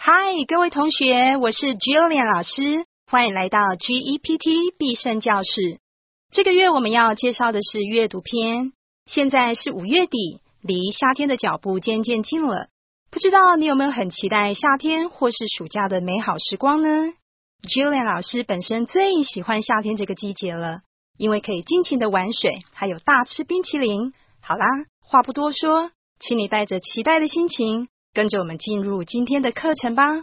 嗨，各位同学，我是 Jillian 老师，欢迎来到 GEPT 必胜教室。这个月我们要介绍的是阅读篇。现在是5月底，离夏天的脚步渐渐近了。不知道你有没有很期待夏天或是暑假的美好时光呢？ Jillian 老师本身最喜欢夏天这个季节了，因为可以尽情的玩水，还有大吃冰淇淋。好啦，话不多说，请你带着期待的心情跟着我们进入今天的课程吧。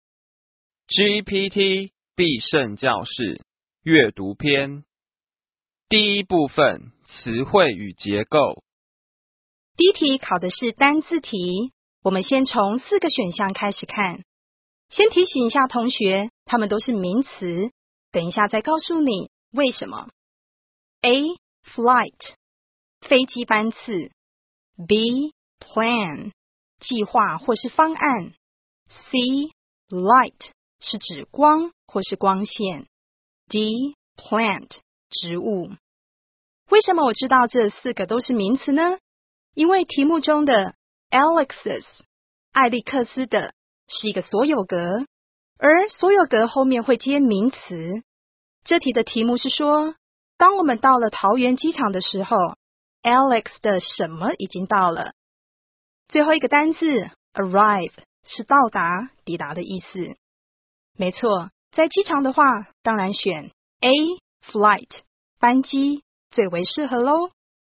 GPT 必胜教室阅读篇第一部分词汇与结构。 第一题考的是单字题，我们先从4个选项开始看。先提醒一下同学，它们都是名词，等一下再告诉你为什么。 A. Flight 飞机班次。 B. Plan 计划或是方案。 C. Light 是指光或是光线。 D. Plant 植物。为什么我知道这4个都是名词呢？因为题目中的 Alex's 艾利克斯的是一个所有格，而所有格后面会接名词。这题的题目是说，当我们到了桃园机场的时候， Alex 的什么已经到了。最后一个单字 arrive 是到达、抵达的意思。没错，在机场的话，当然选 A. Flight 班机最为适合咯。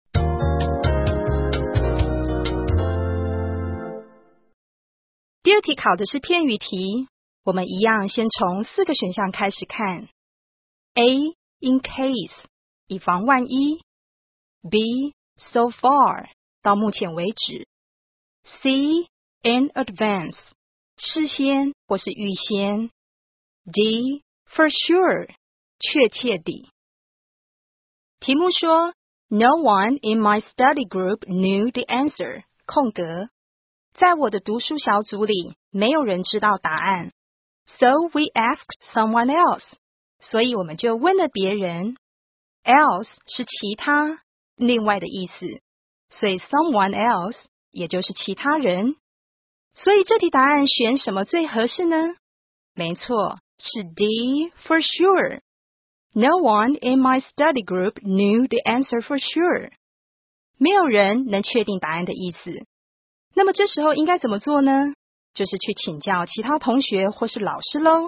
第二题考的是片语题，我们一样先从4个选项开始看。 A. In case 以防万一。 B. So far 到目前为止。 C. In advance 事先或是预先。 D. For sure 确切地。题目说 No one in my study group knew the answer 空格，在我的读书小组里没有人知道答案。 So we asked someone else 所以我们就问了别人。 Else 是其他、另外的意思，所以 someone else 也就是其他人。所以这题答案选什么最合适呢？没错，是 D. For sure No one in my study group knew the answer for sure 没有人能确定答案的意思。那么这时候应该怎么做呢？就是去请教其他同学或是老师咯。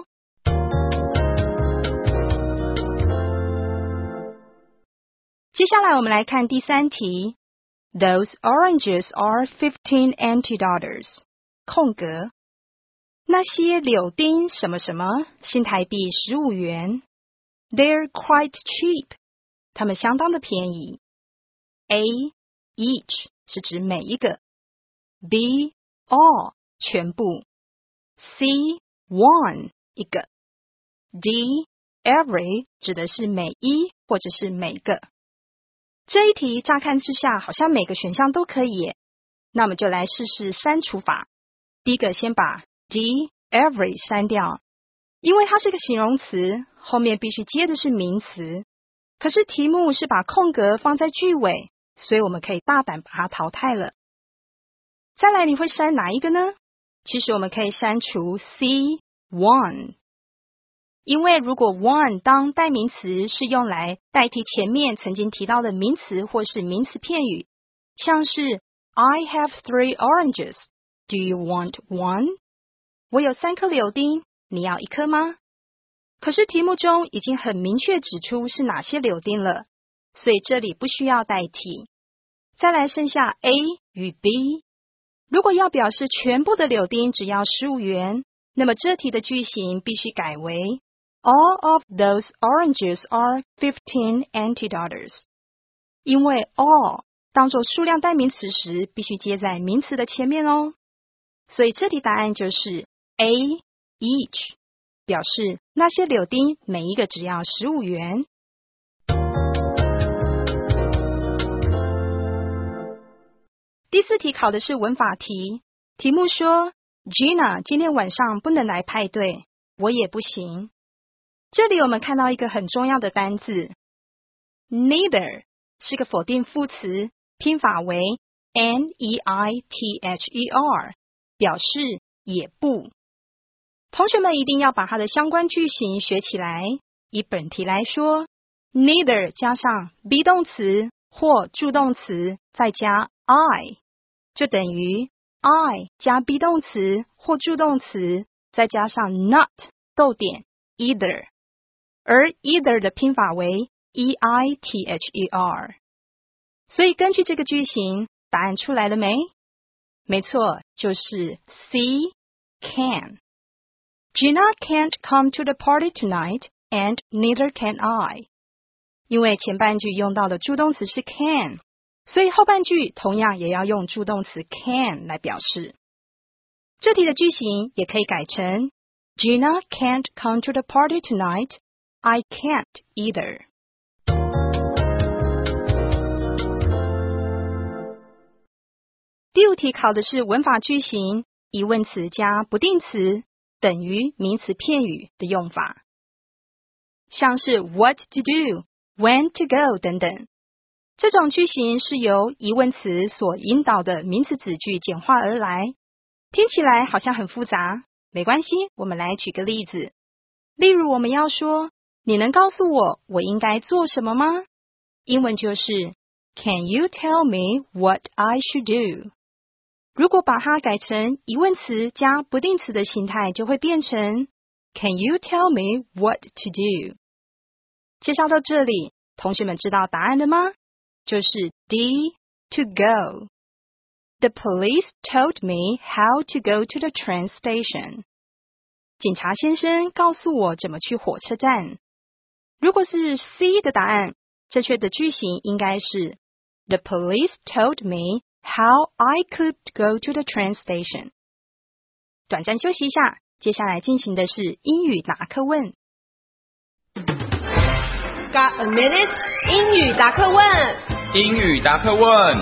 接下来我们来看第3题。 Those oranges are $15 NT 空格，那些柳丁什么什么新台币15元。 They're quite cheap 它们相当的便宜。 A. Each 是指每一个。 B. All 全部。 C. One 一个。 D. Every 指的是每一或者是每个。这一题乍看之下好像每个选项都可以耶，那我们就来试试删除法。第一个先把 D. Every 删掉，因为它是个形容词，后面必须接的是名词。可是题目是把空格放在句尾，所以我们可以大胆把它淘汰了。再来你会删哪一个呢？其实我们可以删除 C. One， 因为如果 one 当代名词是用来代替前面曾经提到的名词或是名词片语，像是 I have 3 oranges, do you want one？ 我有3颗柳丁，你要1颗吗？可是题目中已经很明确指出是哪些柳丁了，所以这里不需要代替。再来剩下 A 与 B， 如果要表示全部的柳丁只要15元，那么这题的句型必须改为 All of those oranges are $15 NT， 因为 all 当作数量代名词时必须接在名词的前面哦。所以这题答案就是 A. Each， 表示那些柳丁每一个只要15元。第4题考的是文法题，题目说 Gina 今天晚上不能来派对，我也不行。这里我们看到一个很重要的单字 Neither 是个否定副词，拼法为 Neither， 表示也不。 同学们一定要把它的相关句型学起来。以本题来说， neither 加上 be 动词或助动词再加 I， 就等于 I 加 be 动词或助动词再加上 not 逗点 either， 而 either 的拼法为 E-I-T-H-E-R。 所以根据这个句型，答案出来了没？没错，就是 C can。 Gina can't come to the party tonight and neither can I。 因为前半句用到的助动词是 can， 所以后半句同样也要用助动词 can 来表示。这题的句型也可以改成 Gina can't come to the party tonight, I can't either。 第五题考的是文法句型，疑问词加不定词等于名词片语的用法，像是 what to do, when to go 等等。这种句型是由疑问词所引导的名词子句简化而来，听起来好像很复杂，没关系，我们来举个例子。例如我们要说，你能告诉我应该做什么吗？英文就是 Can you tell me what I should do？ 如果把它改成疑问词加不定词的形态，就会变成 Can you tell me what to do？ 介绍到这里，同学们知道答案了吗？就是 D to go。 The police told me how to go to the train station。 警察先生告诉我怎么去火车站。如果是 C 的答案，正确的句型应该是 The police told me how I could go to the train station。 短暂休息一下，接下来进行的是英语答课问。 Got a minute？ 英语答课问。 英语答课问。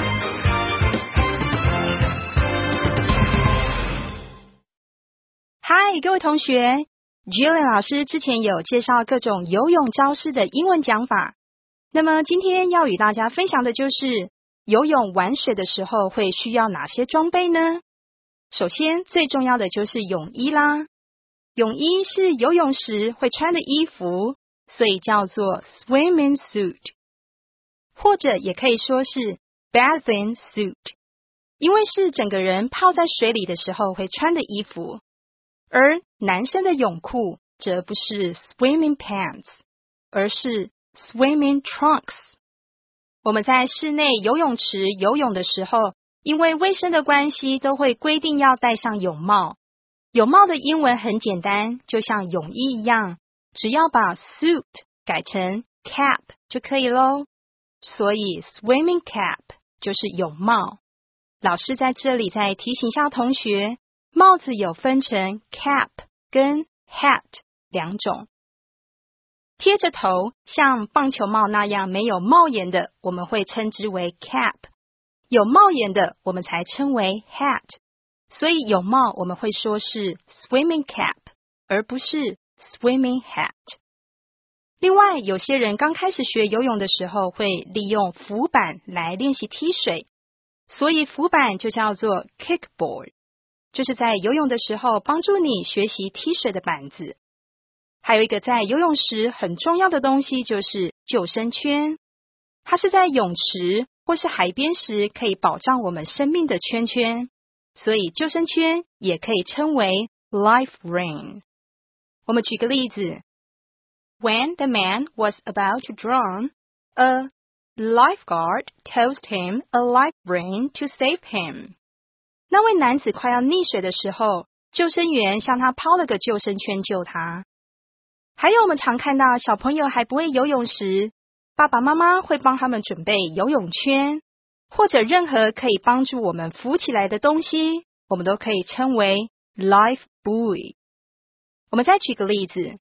嗨，各位同学， Jillian 老师之前有介绍各种游泳招式的英文讲法，那么今天要与大家分享的就是游泳玩水的时候会需要哪些装备呢？首先最重要的就是泳衣啦。泳衣是游泳时会穿的衣服，所以叫做 swimming suit， 或者也可以说是 bathing suit， 因为是整个人泡在水里的时候会穿的衣服。而男生的泳裤则不是 swimming pants， 而是 swimming trunks。 我们在室内游泳池游泳的时候，因为卫生的关系，都会规定要戴上泳帽。泳帽的英文很简单，就像泳衣一样，只要把 suit 改成 cap 就可以咯。所以 swimming cap 就是泳帽。老师在这里再提醒一下同学，帽子有分成 cap 跟 hat 两种。贴着头像棒球帽那样没有帽檐的，我们会称之为 cap， 有帽檐的我们才称为 hat。 所以泳帽我们会说是 swimming cap， 而不是 swimming hat。 另外有些人刚开始学游泳的时候会利用浮板来练习踢水，所以浮板就叫做 kickboard，就是在游泳的时候帮助你学习踢水的板子。还有一个在游泳时很重要的东西就是救生圈，它是在泳池或是海边时可以保障我们生命的圈圈，所以救生圈也可以称为 life ring。 我们举个例子， When the man was about to drown, a lifeguard tossed him a life ring to save him。那位男子快要溺水的时候，救生员向他抛了个救生圈救他。还有我们常看到小朋友还不会游泳时，爸爸妈妈会帮他们准备游泳圈，或者任何可以帮助我们浮起来的东西，我们都可以称为 life buoy。 我们再举个例子，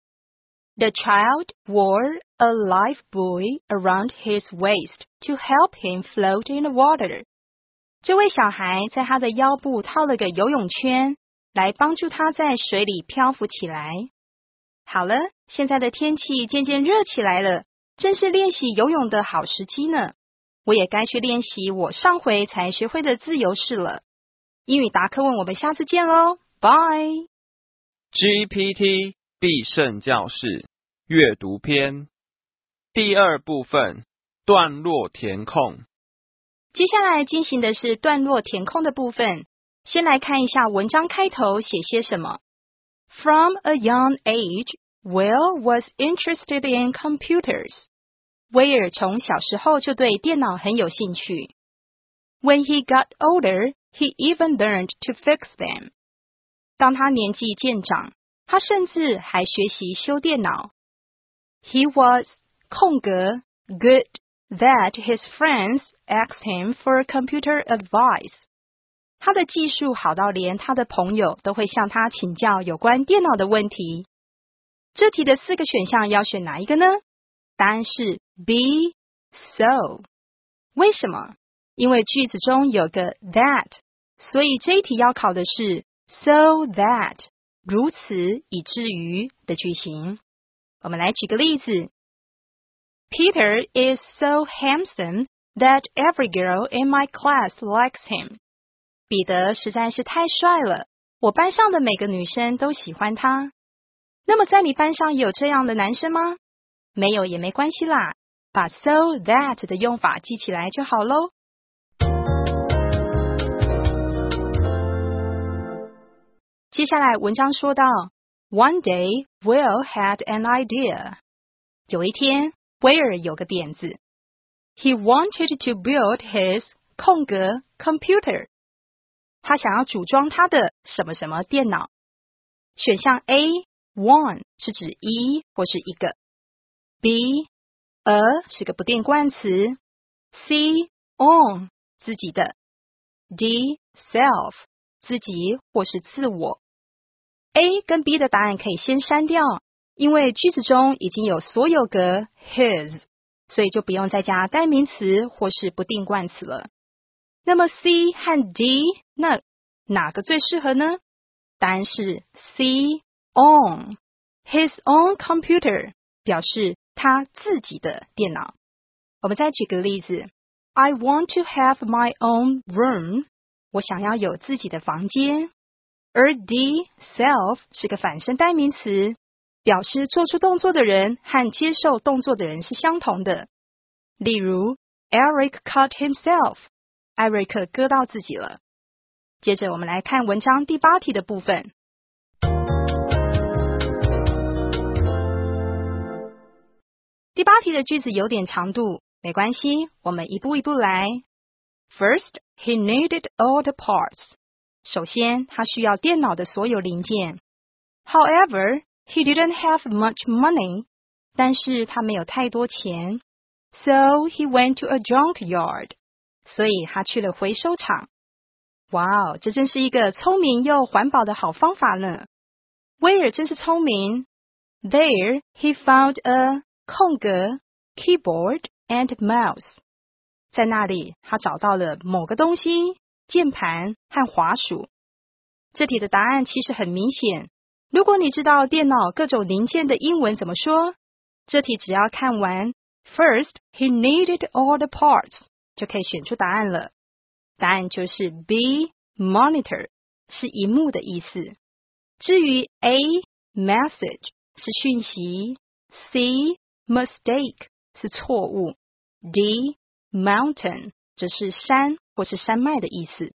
The child wore a life buoy around his waist to help him float in the water。这位小孩在他的腰部套了个游泳圈，来帮助他在水里漂浮起来。好了，现在的天气渐渐热起来了，正是练习游泳的好时机呢。我也该去练习我上回才学会的自由式了。英语答课问，我们下次见咯，拜。 GPT 必胜教室阅读篇第二部分段落填空。 接下来进行的是段落填空的部分。先来看一下文章开头写些什么。From a young age, Will was interested in computers. 威尔从小时候就对电脑很有兴趣。When he got older, he even learned to fix them. 当他年纪渐长，他甚至还学习修电脑。He was good that his friends asked him for computer advice. 他的技术好到连他的朋友都会向他请教有关电脑的问题。这题的4个选项要选哪一个呢？答案是 B, so. 为什么？因为句子中有个 that, 所以这一题要考的是 so that, 如此以至于的句型。我们来举个例子。Peter is so handsome that every girl in my class likes him. 彼得实在是太帅了，我班上的每个女生都喜欢他。那么在你班上也有这样的男生吗？没有也没关系啦，把 so that 的用法记起来就好咯。接下来文章说到 One day, Will had an idea. 有一天，威尔有个点子。He wanted to build his computer. 他想要组装他的什么什么电脑。选项 A, one 是指一或是一个。B, a 是个不定冠词。C, own 自己的。D, self 自己或是自我。A 跟 B 的答案可以先删掉，因为句子中已经有所有格 his， 所以就不用再加代名词或是不定冠词了。那么 C 和 D 那哪个最适合呢？答案是 C, own. His own computer 表示他自己的电脑。我们再举个例子。I want to have my own room. 我想要有自己的房间。而 D, self 是个反身代名词，表示做出动作的人和接受动作的人是相同的。例如 Eric cut himself. 艾瑞克割到自己了。接着我们来看文章第8题的部分。第8题的句子有点长度，没关系，我们一步一步来。First, he needed all the parts. 首先，他需要电脑的所有零件。However, he didn't have much money. 但是他没有太多钱。So, he went to a junkyard. 所以他去了回收厂。哇哦，这真是一个聪明又环保的好方法呢。威尔真是聪明。There, he found a keyboard and mouse. 在那里，他找到了某个东西，键盘和滑鼠。这题的答案其实很明显。如果你知道电脑各种零件的英文怎么说，这题只要看完 First, he needed all the parts. 就可以选出答案了。答案就是 B, monitor 是萤幕的意思。至于 A, message 是讯息。C, mistake 是错误。D, mountain 则是山或是山脉的意思。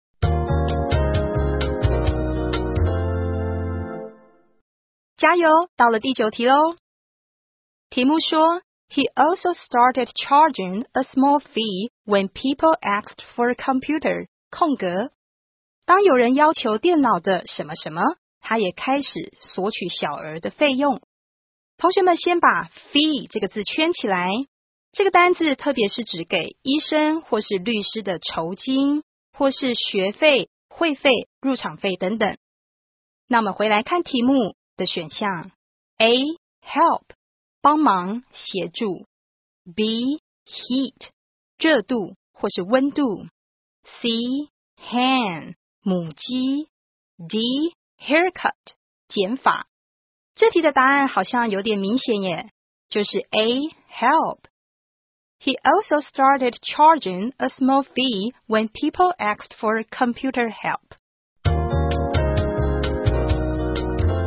加油，到了第9题咯。题目说He also started charging a small fee when people asked for a computer. 当有人要求电脑的什么什么，他也开始索取小额的费用。同学们先把 fee 这个字圈起来。这个单字特别是指给医生或是律师的酬金，或是学费、会费、入场费等等。那么回来看题目的选项 A, help帮忙协助。B, heat 热度或是温度。C, hen 母鸡。D, haircut 剪发。这题的答案好像有点明显耶，就是 A, help. He also started charging a small fee when people asked for computer help.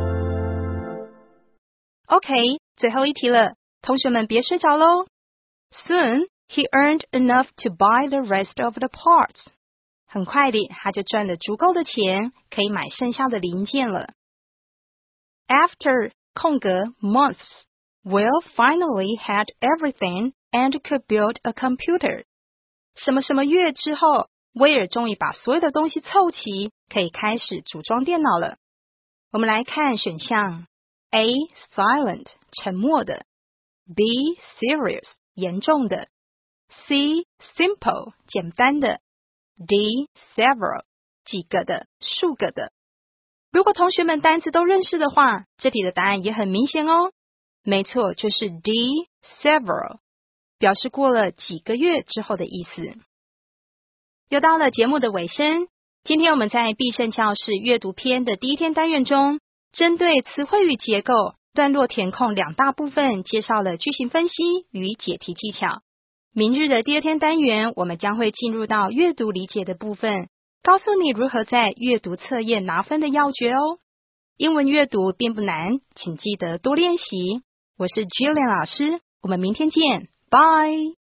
OK， 最后一题了，同学们别睡着咯。Soon, he earned enough to buy the rest of the parts. 很快地，他就赚了足够的钱，可以买剩下的零件了。After, 空格 months, Will finally had everything and could build a computer. 什么什么月之后，威尔终于把所有的东西凑齐，可以开始组装电脑了。我们来看选项 A, silent, 沉默的 B, serious, 严重的 C, simple, 简单的 D, several, 几个的，数个的。如果同学们单词都认识的话，这题的答案也很明显哦。没错，就是 D, several, 表示过了几个月之后的意思。又到了节目的尾声，今天我们在必胜教室阅读篇的第一天单元中，针对词汇与结构、段落填空两大部分，介绍了句型分析与解题技巧。明日的第二天单元，我们将会进入到阅读理解的部分，告诉你如何在阅读测验拿分的要诀哦。英文阅读并不难，请记得多练习。我是 Jillian 老师，我们明天见，拜。